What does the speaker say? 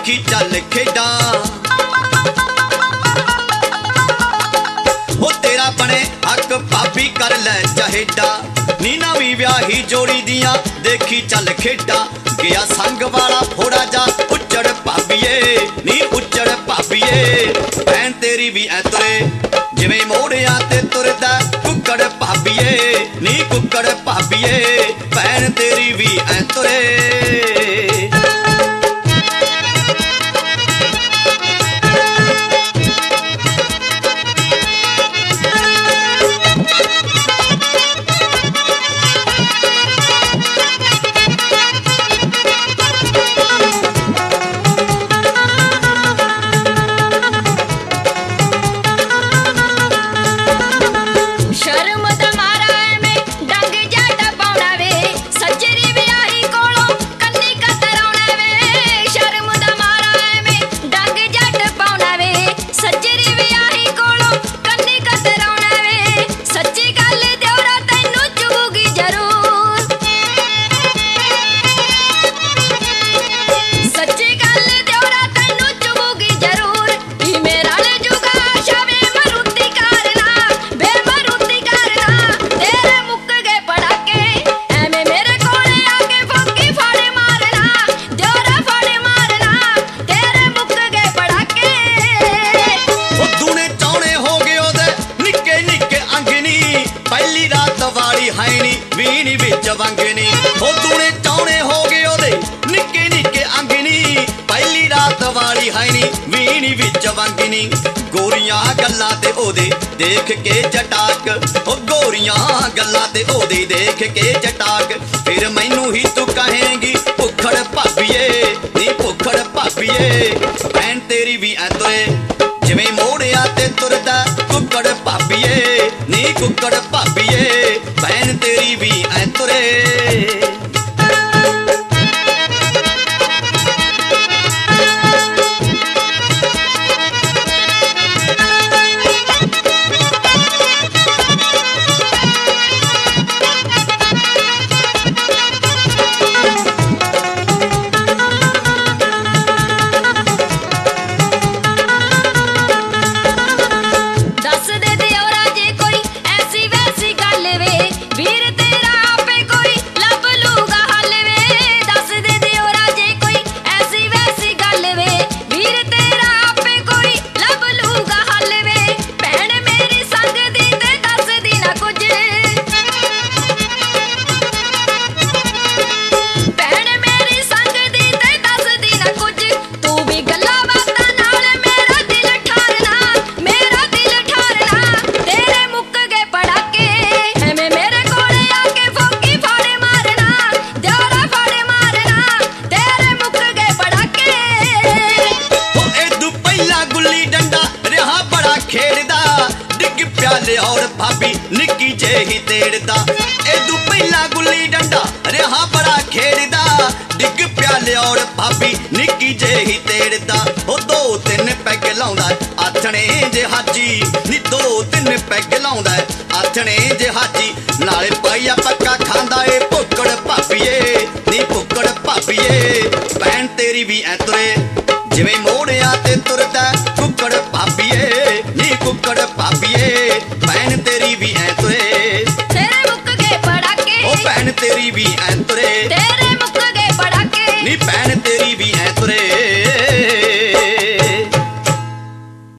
देखी चल खेडा हो तेरा बने हक भाभी कर ले चहेडा नी नवी व्याही जोड़ी दियां देखी चल खेडा गया संग वाला थोड़ा जा उच्चड़ भाभीए नी उच्चड़ भाभीए भैन तेरी भी ऐ तुरे जिवें मोड़िया ते तुरदा कुक्कड़ भाभीए नी कुक्कड़ भाभीए भैन तेरी भी ऐ तुरे वीणी विच वंगनी हो तूने चौने हो गए ओदे निक्के निक्के अंगनी पहली रात वाली हैनी वीणी विच वंगनी गोरियां गल्लां ते ओदे देख के जटाक ओ गोरियां गल्लां ते ओदे देख के जटाक फिर मैनू ही तू कहेंगी भुखड़ भाभीए नी भुखड़ भाभीए भैन तेरी भी ऐ तुरे जिवें मोड़िया ते तुरदा कुक्कड़ भाभीए नी कुक्कड़ भाभीए भैन तेरी भी ऐ तुरे और भाभी निक्की जेही तेड़दा एदू पहला गुल्ली डंडा रहा बड़ा खेड़दा डिग प्याले और भाभी निक्की जेही तेड़दा ओ दो तीन पैग लाउंदा आथणे जे हाजी नी दो तीन पैग लाउंदा आथणे जे हाजी नाले पाइया पक्का खांदा ए भुक्कड़ भाभीए नी भुक्कड़ भाभीए भैन तेरी भी ऐ तुरे जिवें